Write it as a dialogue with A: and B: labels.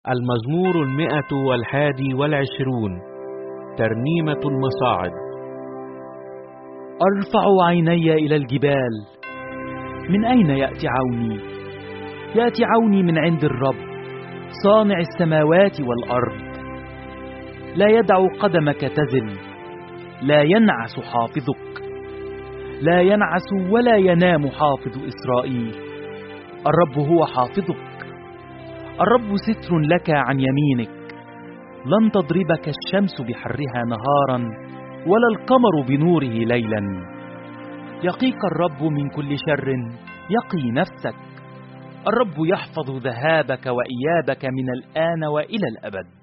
A: المزمور 121. ترنيمة المصاعد.
B: أرفع عيني إلى الجبال، من أين يأتي عوني؟ يأتي عوني من عند الرب صانع السماوات والأرض. لا يدع قدمك تزل، لا ينعس حافظك، لا ينعس ولا ينام حافظ إسرائيل. الرب هو حافظك، الرب ستر لك عن يمينك. لن تضربك الشمس بحرها نهارا، ولا القمر بنوره ليلا. يقيك الرب من كل شر، يقي نفسك. الرب يحفظ ذهابك وإيابك من الآن وإلى الأبد.